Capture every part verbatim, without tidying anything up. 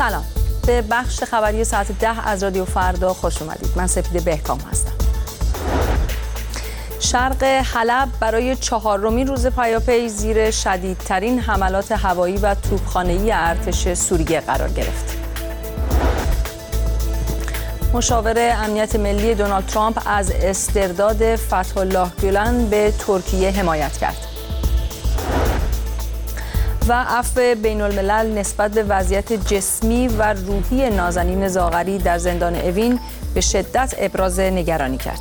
سلام، به بخش خبری ساعت ده از رادیو فردا خوش اومدید. من سپیده بهکام هستم. شرق حلب برای چهارمین روز پیاپی زیر شدیدترین حملات هوایی و توپخانه‌ای ارتش سوریه قرار گرفت. مشاور امنیت ملی دونالد ترامپ از استرداد فتح‌الله گولن به ترکیه حمایت کرد. و عفو بین الملل نسبت به وضعیت جسمی و روحی نازنین زاغری در زندان اوین به شدت ابراز نگرانی کرد.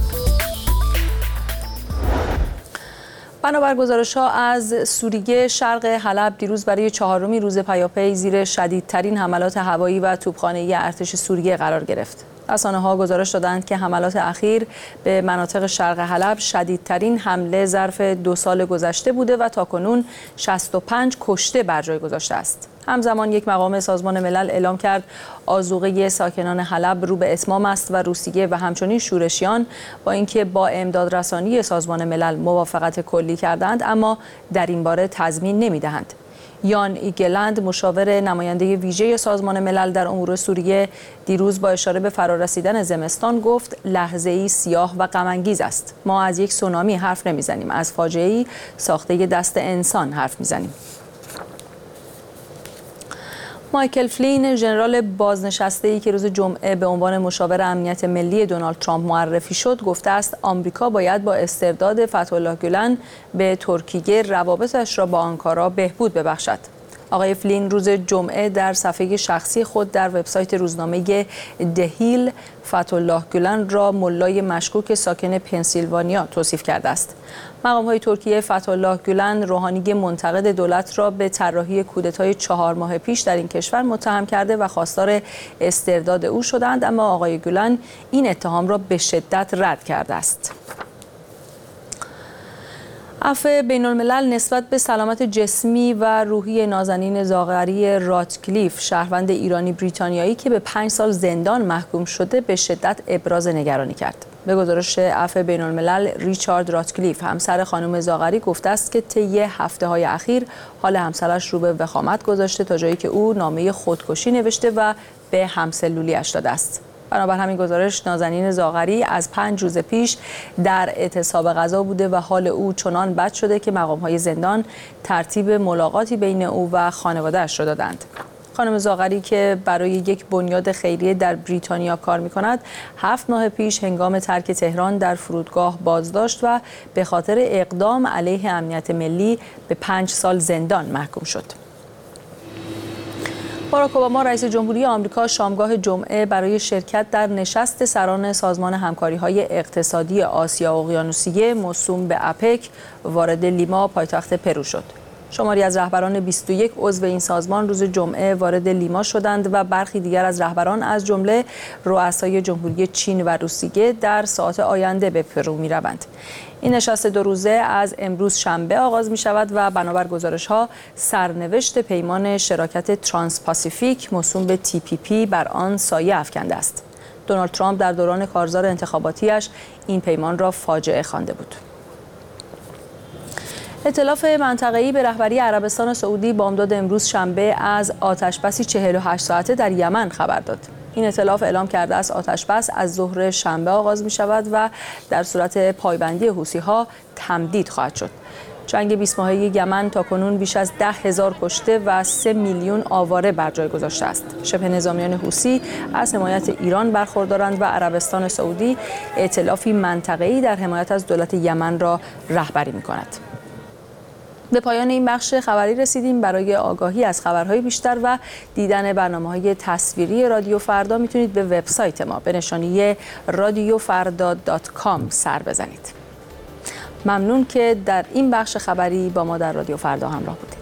بنابر گزارش‌ها از سوریه، شرق حلب دیروز برای چهارمین روز پیاپی زیر شدیدترین حملات هوایی و توپخانه‌ای ارتش سوریه قرار گرفت. رسانه‌ها گزارش دادند که حملات اخیر به مناطق شرق حلب شدیدترین حمله ظرف دو سال گذشته بوده و تاکنون شصت و پنج کشته بر جای گذاشته است. همزمان یک مقام سازمان ملل اعلام کرد آذوقه ساکنان حلب رو به اتمام است و روسیه و همچنین شورشیان با اینکه با امدادرسانی سازمان ملل موافقت کلی کردند، اما در این باره تضمین نمی‌دهند. یان ایگلند، مشاور نماینده ویژه سازمان ملل در امور سوریه، دیروز با اشاره به فرارسیدن زمستان گفت لحظه‌ای سیاه و غم‌انگیز است. ما از یک سونامی حرف نمی‌زنیم، از فاجعه‌ای ساخته دست انسان حرف می‌زنیم. مایکل فلین، ژنرال بازنشسته‌ای که روز جمعه به عنوان مشاور امنیت ملی دونالد ترامپ معرفی شد، گفته است آمریکا باید با استرداد فتح‌الله گولن به ترکیه روابطش را با آنکارا بهبود ببخشد. آقای فلین روز جمعه در صفحه شخصی خود در وبسایت روزنامه دهیل فتح‌الله گولن را ملای مشکوک ساکن پنسیلوانیا توصیف کرده است. مقام‌های ترکیه فتح‌الله گولن، روحانی منتقد دولت را به طراحی کودتای چهار ماه پیش در این کشور متهم کرده و خواستار استرداد او شدند، اما آقای گولن این اتهام را به شدت رد کرده است. عفو بین الملل نسبت به سلامت جسمی و روحی نازنین زاغری راتکلیف، شهروند ایرانی بریتانیایی که به پنج سال زندان محکوم شده، به شدت ابراز نگرانی کرد. به گزارش عفو بین الملل، ریچارد راتکلیف، همسر خانم زاغری، گفته است که طی هفته‌های اخیر حال همسرش رو به وخامت گذاشته تا جایی که او نامه خودکشی نوشته و به همسلولی‌اش داده است. بنابر همین گزارش، نازنین زاغری از پنج روز پیش در اعتصاب غذا بوده و حال او چنان بد شده که مقام‌های زندان ترتیب ملاقاتی بین او و خانواده‌اش را دادند. خانم زاغری که برای یک بنیاد خیریه در بریتانیا کار می‌کند، هفت ماه پیش هنگام ترک تهران در فرودگاه بازداشت و به خاطر اقدام علیه امنیت ملی به پنج سال زندان محکوم شد. باراک اوباما رئیس جمهوری آمریکا شامگاه جمعه برای شرکت در نشست سران سازمان همکاری‌های اقتصادی آسیا اقیانوسیه موسوم به اپک وارد لیما، پایتخت پرو شد. شماری از رهبران بیست و یک عضو این سازمان روز جمعه وارد لیما شدند و برخی دیگر از رهبران از جمله رؤسای جمهوری چین و روسیه در ساعات آینده به پرو می‌روند. این نشست دو روزه از امروز شنبه آغاز می شود و بنابر گزارش‌ها سرنوشت پیمان شراکت ترانس پاسیفیک موسوم به تی پی پی بر آن سایه افکنده است. دونالد ترامپ در دوران کارزار انتخاباتیش این پیمان را فاجعه خوانده بود. ائتلاف منطقه‌ای به رهبری عربستان سعودی بامداد امروز شنبه از آتشبسی چهل و هشت ساعته در یمن خبر داد. این ائتلاف اعلام کرده است آتشبس از ظهر شنبه آغاز می شود و در صورت پایبندی حوثی‌ها تمدید خواهد شد. جنگ بیست ماهه یمن تاکنون بیش از ده هزار کشته و سه میلیون آواره بر جای گذاشته است. شبه نظامیان حوثی از حمایت ایران برخوردارند و عربستان سعودی ائتلافی منطقه‌ای در حمایت از دولت یمن را رهبری می‌کند. به پایان این بخش خبری رسیدیم. برای آگاهی از خبرهای بیشتر و دیدن برنامه‌های تصویری رادیو فردا میتونید به وبسایت ما به نشانی رادیو فردا دات کام سر بزنید. ممنون که در این بخش خبری با ما در رادیو فردا همراه بودید.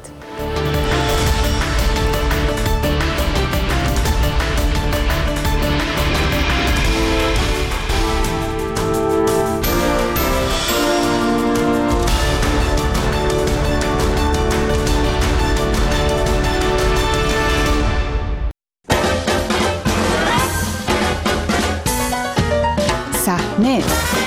صحنه،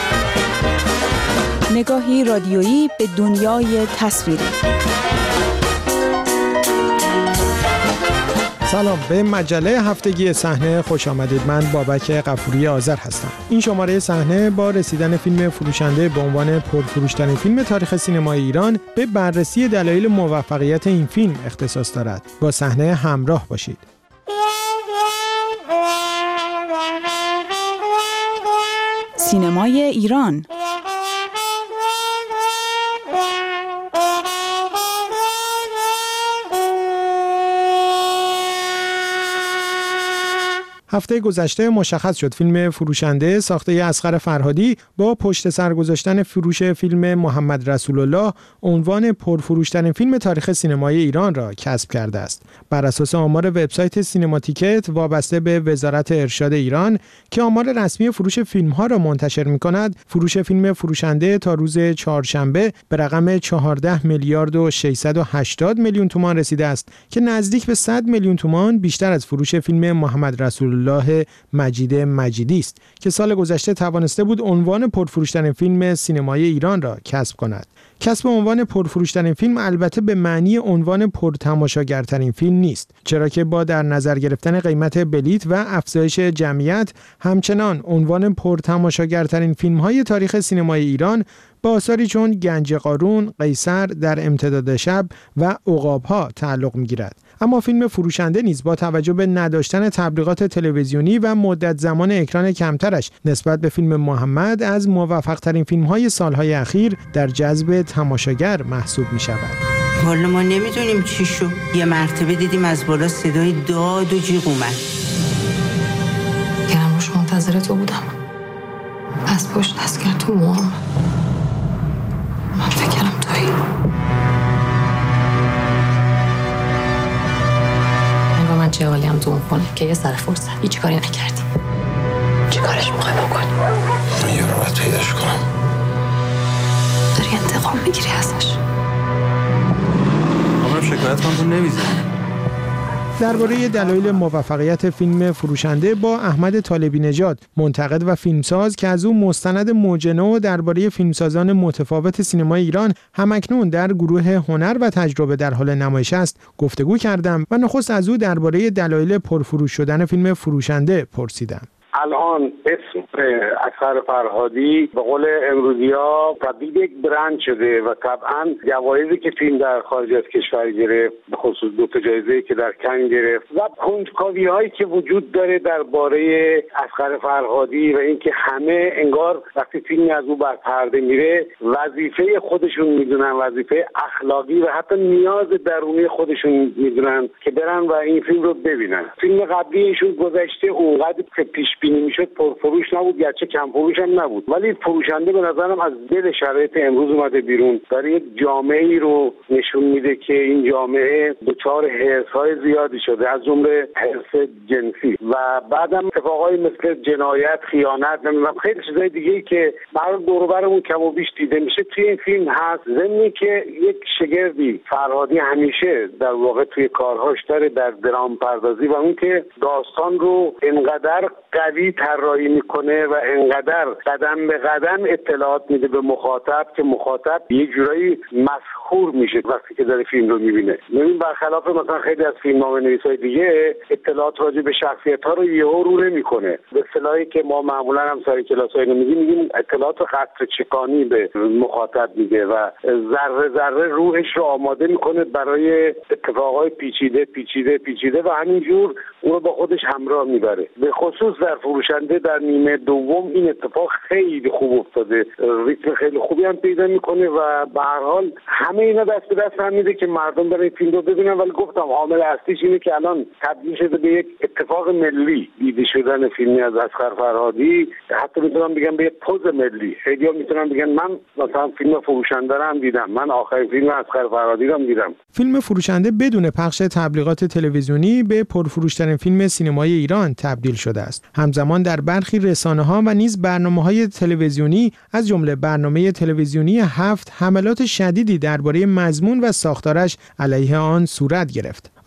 نگاهی رادیویی به دنیای تصویری. سلام، به مجله هفتگی صحنه خوش آمدید. من بابک غفوری آذر هستم. این شماره صحنه با رسیدن فیلم فروشنده به عنوان پرفروش‌ترین فیلم تاریخ سینمای ایران به بررسی دلایل موفقیت این فیلم اختصاص دارد. با صحنه همراه باشید. سینمای ایران. هفته گذشته مشخص شد فیلم فروشنده ساخته اصغر فرهادی با پشت سر گذاشتن فروش فیلم محمد رسول الله عنوان پرفروش‌ترین فیلم تاریخ سینمای ایران را کسب کرده است. بر اساس آمار وبسایت سینماتیکت وابسته به وزارت ارشاد ایران که آمار رسمی فروش فیلم‌ها را منتشر می‌کند، فروش فیلم فروشنده تا روز چهارشنبه به رقم چهارده میلیارد و ششصد و هشتاد میلیون تومان رسیده است که نزدیک به صد میلیون تومان بیشتر از فروش فیلم محمد رسول الله مجید مجیدی است که سال گذشته توانسته بود عنوان پرفروش‌ترین فیلم سینمای ایران را کسب کند. کسب عنوان پرفروش‌ترین فیلم البته به معنی عنوان پرتماشاگرترین فیلم نیست، چرا که با در نظر گرفتن قیمت بلیت و افزایش جمعیت همچنان عنوان پرتماشاگرترین فیلم‌های تاریخ سینمای ایران با آثاری چون گنج قارون، قیصر، در امتداد شب و عقاب‌ها تعلق می‌گیرد. اما فیلم فروشنده نیز با توجه به نداشتن تبلیغات تلویزیونی و مدت زمان اکران کمترش نسبت به فیلم محمد از موفق‌ترین فیلم‌های سال‌های اخیر در جذب تماشاگر محسوب می‌شود. والا ما نمیدونیم چی شو. یه مرتبه دیدیم از بالا صدای داد و جیغ اومد. گرم روش منتظر تو بودم. از پشت دست کرد تو موام. من فکرم تویی. انگار من چه حالیم تو اون خونه که یه سر فرصت هیچ کاری نکردی. چی کارش میخوای بکنی؟ من یه رو باید پیداش کنم. داری انتقام میگیری ازش. همونم شکایت کنم تو نمیزنی. درباره دلایل موفقیت فیلم فروشنده با احمد طالبی نژاد، منتقد و فیلمساز که از او مستند موجنو درباره فیلمسازان متفاوت سینمای ایران همکنون در گروه هنر و تجربه در حال نمایش است، گفتگو کردم و نخست از او درباره دلایل پرفروش شدن فیلم فروشنده پرسیدم. الان اسم اصغر فرهادی به قول امروزی‌ها تبدیل یک برند شده و طبعا جوایزی که فیلم در خارج از کشور گرفت، به خصوص دو تا جایزه‌ای که در کن گرفت و کنجکاوی‌هایی که وجود داره درباره اصغر فرهادی و اینکه همه انگار وقتی فیلمی از او بر پرده میره وظیفه خودشون میدونن، وظیفه اخلاقی و حتی نیاز درونی خودشون میدونن که برن و این فیلم رو ببینن. فیلم قبلی ایشون گذشته اونقدر که پیش بینی میشد پرفروش نبود، گرچه کم فروش هم نبود، ولی فروشنده به نظرم از دل شرایط امروز اومده بیرون، داره یک جامعه‌ای رو نشون میده که این جامعه دچار حرص‌های زیادی شده، از جمله حرص جنسی و بعدم اتفاقای مثل جنایت، خیانت، نمیدونم خیلی چیزای دیگه‌ای که برای دور و برمون کم و بیش دیده میشه توی این فیلم هست. ضمن که یک شگردی فرهادی همیشه در واقع توی کارهاش داره در درام پردازی و اون که داستان رو انقدر قوی طراحی میکنه و انقدر قدم به قدم اطلاعات میده به مخاطب که مخاطب یه جورایی مسحور میشه وقتی که داره فیلم رو میبینه. ببین برخلاف مثلا خیلی از فیلمنامه‌نویسای دیگه اطلاعات راجع به شخصیت‌ها رو یهو رو نمیکنه. به اصطلاحی که ما معمولا هم سر کلاس‌های اینو میگیم میگیم اطلاعات قطره چکانی به مخاطب میده و ذره ذره روحش رو آماده میکنه برای اتفاقای پیچیده پیچیده پیچیده و همینجور اون رو با خودش همراه میبره. به خصوص در فروشنده در نیمه دوم این اتفاق خیلی خوب افتاده، ریتم خیلی خوبی هم پیدا میکنه و به هر حال همه اینا دست به دست هم میده که مردم برای فیلم رو ببینن. ولی گفتم عامل اصلیش اینه که الان تبدیل شده به یک اتفاق ملی دیده شدن فیلمی از اصغر فرهادی، حتی میتونم بگم به یک پوز ملی. خیلی‌ها میتونن بگن من مثلا فیلم فروشنده رو هم دیدم، من آخرین فیلم اصغر فرهادی رو هم دیدم. فیلم فروشنده بدون پخش تبلیغات تلویزیونی به پرفروش‌ترین فیلم سینمای ایران تبدیل شده است. همزمان در برخی رسانه‌ها و نیز برنامه‌های تلویزیونی از جمله برنامه تلویزیونی هفت حملات شدیدی درباره مضمون و ساختارش علیه آن صورت گرفت.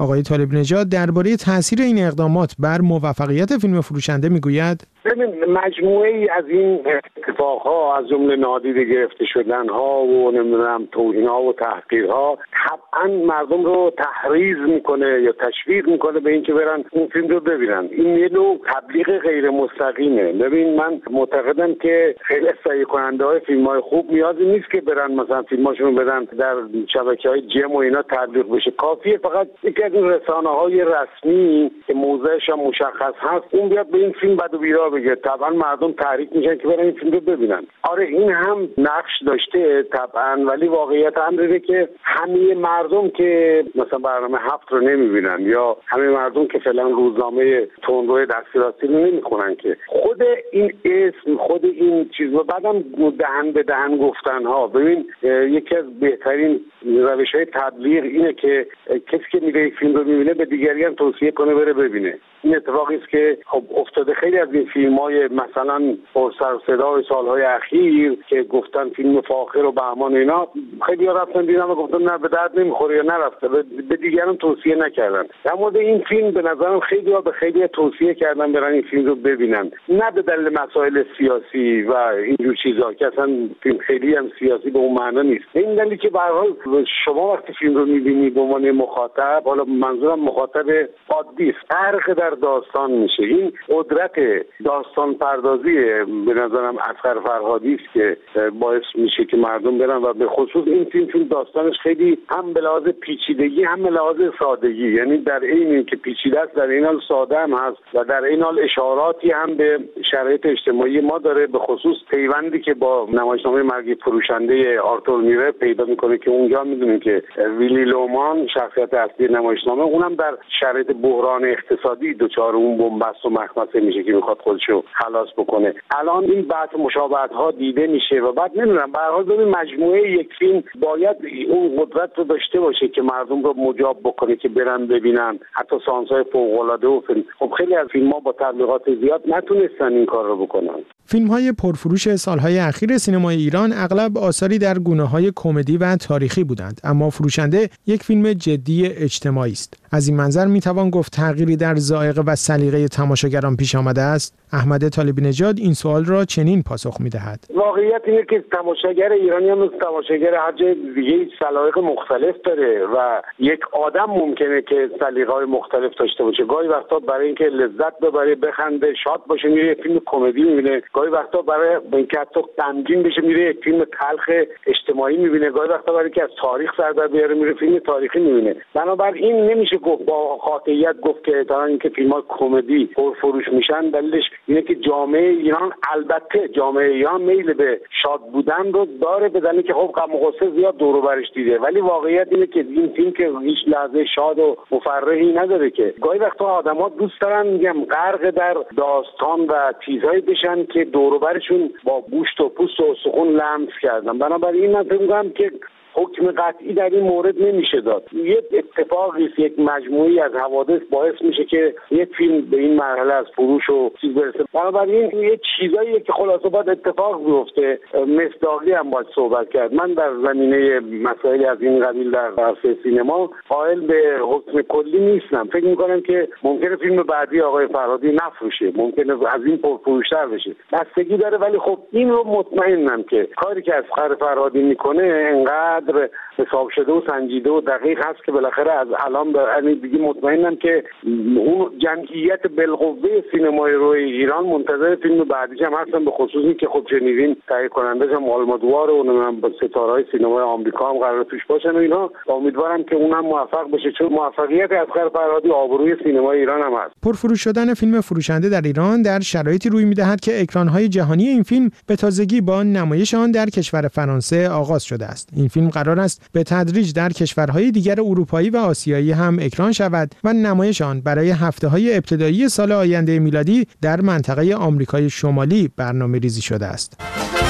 آقای طالب نژاد درباره تاثیر این اقدامات بر موفقیت فیلم فروشنده میگوید: ببین، مجموعه ای از این اتفاقها از جمله نادیده گرفته شدنها و نمیدونم توهین‌ها و تحقیرها طبعا مردم رو تحریض میکنه یا تشویق میکنه به اینکه برن اون فیلم رو ببینن. این یه نوع تبلیغ غیر مستقیمه. ببین، من معتقدم که خیلی تهیه کننده های فیلم های خوب نیازی نیست که برن مثلا فیلماشون رو بدن در شبکه‌های جم و اینا تبلیغ بشه. کافیه فقط یکی از این رسانه‌های رسمی که موضعش هم مشخص هست اون بیاد به این فیلم بد و بیرا بگه، طبعا مردم تحریک میشن که برن این فیلم رو ببینن. آره این هم نقش داشته طبعا، ولی واقعیت امر اینه که همه مردم که مثلا برنامه هفت رو نمیبینن یا همه مردم که فعلا روزنامه تندروی دستی راستی رو نمیخونن که خود این اسم خود این چیز و بعدم دهن به دهن گفتن ها. ببین، یکی از بهترین روش های تبلیغ اینه که کسی که میره یک فیلم رو میبینه به دیگری هم توصیه کنه بره ببینه. این اتفاقی است که خب افتاده. خیلی از این فیلم‌های مثلا پر سر و صدای سال‌های اخیر که گفتن فیلم فاخر و بهمان اینا، خیلی ها رفتن دیدن و گفتن نه به درد نمیخوره یا نرفته، به دیگران توصیه نکردن. در مورد این فیلم به نظرم خیلی ها به خیلی توصیه کردن برن این فیلم رو ببینن، نه به دلیل مسائل سیاسی و اینجور چیزا که اصلا فیلم خیلی هم سیاسی به اون معنا نیست. این دلیلی که به هر حال شما وقتی فیلم رو می‌بینی به عنوان مخاطب، حالا منظورم مخاطب عادی است، فرق در داستان میشه. این قدرت داستان پردازی به نظرم اصغر فرهادی است که باعث میشه که مردم برن و به خصوص این فیلم فیلم داستانش خیلی هم به لحاظ پیچیدگی هم به لحاظ سادگی، یعنی در این که پیچیده است در این حال ساده هم هست و در این حال اشاراتی هم به شرایط اجتماعی ما داره، به خصوص پیوندی که با نمایشنامه مرگ فروشنده آرتور میره پیدا میکنه که اونجا میدونیم که ویلی لومان شخصیت اصلی نمایشنامه اونم در شرایط بحران اقتصادی دچار اون بنبست و مخمسه میشه که میخواد خودشو خلاص بکنه. الان این بحث مشابهت ها دیده میشه و بعد نمیدونم به هر حال ببین مجموعه یک فیلم باید اون قدرت رو داشته باشه که مردم رو مجاب بکنه که برن ببینن. حتی سانس‌های فوق‌العاده و فیلم خب خیلی از فیلم‌ها با تبلیغات زیاد نتونستن این کار رو بکنن. فیلم‌های پرفروش سال‌های اخیر سینمای ایران اغلب آثاری در گونه‌های کمدی و تاریخی بودند، اما فروشنده یک فیلم جدی اجتماعی است. از این منظر میتوان گفت تغییری در ذائقه و سلیقه تماشاگران پیش آمده است. احمد طالب نژاد این سوال را چنین پاسخ می‌دهد: واقعیت اینه که تماشاگر ایرانی هم مثل تماشاگر هر جای دیگه سلیقه مختلف داره و یک آدم ممکنه که سلیقه‌های مختلف داشته باشه. گاهی وقتا برای اینکه لذت ببره، بخنده، شاد باشه میره یک فیلم کمدی می‌بینه، گاهی وقتا برای اینکه حتی غمگین بشه میره یک فیلم تلخ اجتماعی می‌بینه، گاهی وقتا برای اینکه از تاریخ سر در بیاره میره فیلم تاریخی می‌بینه. بنابراین نمیشه گفت با قاطعیت گفت که تا اینکه فیلم‌های کمدی پرفروش میشن دلیلش اینه که جامعه ایران، البته جامعه ایران میل به شاد بودن رو داره به دلیلی که خب غم و غصه زیاد دور و برش دیده، ولی واقعیت اینه که این فیلم که هیچ لحظه شاد و مفرحی نداره که گاهی وقتا آدم‌ها دوست دارن میگم غرق در داستان و چیزایی بشن که دور و برشون با گوشت و پوست و استخوان لمس کردن. بنابراین من فکر می‌کنم که حکم قطعی در این مورد نمیشه داد. یک اتفاقی است، یک مجموعی از حوادث باعث میشه که یک فیلم به این مرحله از فروش و چیز برسه. بنابراین یه چیزاییه که خلاصه باید اتفاق بیفته. مصداقی هم باید صحبت کرد. من در زمینه مسائل از این قبیل در عرصه سینما قائل به حکم کلی نیستم. فکر میکنم که ممکنه فیلم بعدی آقای فرهادی نفروشه، ممکنه از این پرفروش‌تر بشه، بستگی داره، ولی خب این رو مطمئنم که کاری که اصغر فرهادی میکنه انقدر حساب شده و سنجیده و دقیق هست که بالاخره از الان به یعنی دیگه مطمئنم که اون جمعیت بالقوه سینمای روی ایران منتظر فیلم بعدیش هم هستن، به خصوصی که خب شنیدین تهیه کنندش هم آلمودوار و اونم با ستاره‌های سینمای آمریکا هم قرار توش باشن و اینا. امیدوارم که اونم موفق بشه چون موفقیت اصغر فرهادی آبروی سینمای ایران هم هست. پرفروش شدن فیلم فروشنده در ایران در شرایطی روی می‌دهد که اکران‌های جهانی این فیلم به تازگی با نمایش آن در کشور فرانسه آغاز شده است. این فیلم قرار است به تدریج در کشورهای دیگر اروپایی و آسیایی هم اکران شود و نمایش آن برای هفته‌های ابتدایی سال آینده میلادی در منطقه آمریکای شمالی برنامه‌ریزی شده است.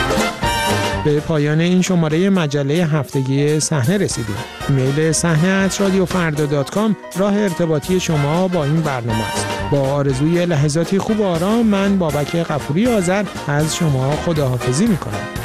به پایان این شماره مجله هفتگی صحنه رسیدیم. ایمیل صحنه ات رادیو فردا دات کام راه ارتباطی شما با این برنامه است. با آرزوی لحظاتی خوب و آرام من بابک غفوری آذر از شما خداحافظی می‌کنم.